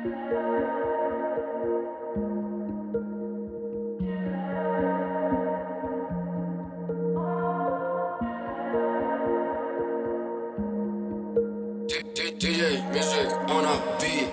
DJ Music on a beat.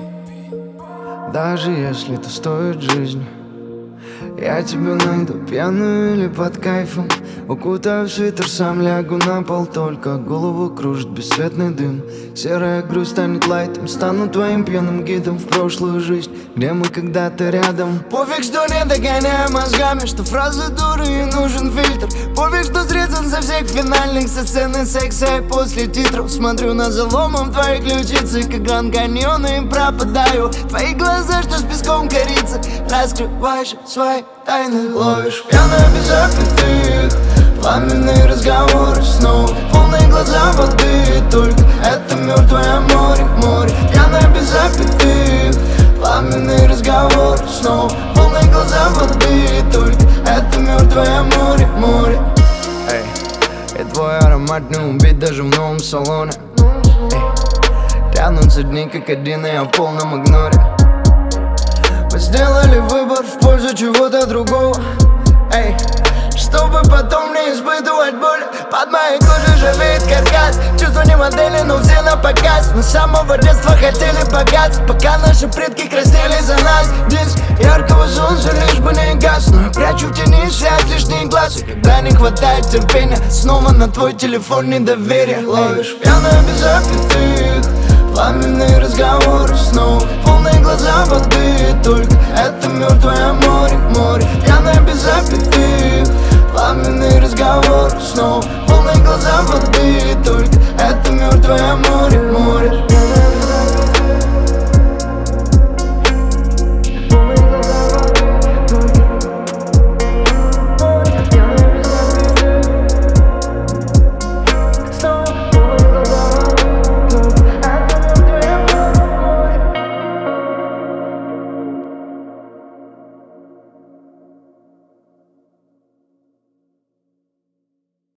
Даже если это стоит жизни, я тебя найду пьяную или под кайфом. Укутаю в свитер, сам лягу на пол, только голову кружит бесцветный дым. Серая грусть станет лайтом, стану твоим пьяным гидом в прошлую жизнь, где мы когда-то рядом. Пофиг, что не догоняю мозгами, что фразы дуры и нужен фильтр. Пофиг, что срезан со всех финальных со сцены секса, и после титров смотрю на заломом твои ключицы, как Гранд Каньон, и пропадаю. Твои глаза, что с песком корицы, раскрываешь свои тайны, ловишь пьяно без аппетит. Пламенные разговоры снова, полные глаза воды, только это мертвое море, море. Пьяно без аппетит. Пламенные разговоры снова, полные глаза воды, только это мертвое море, море. Эй, и твой аромат не убит даже в новом салоне. Эй, тянутся дни как один, и я в полном игноре. Мы сделали выбор в пользу чего-то другого. Эй, чтобы потом не испытывать боль. Под моей кожей живет каркас. Чувства не модели, но все на показ. Мы с самого детства хотели богатств, пока наши предки краснели за нас. Диск яркого солнца, лишь бы не гас. Но я прячу в тени свет лишний глаз. И когда не хватает терпения, снова на твой телефон недоверие. Ловишь пьяно без аппетит. Пламенные разговоры снова, полные глаза воды,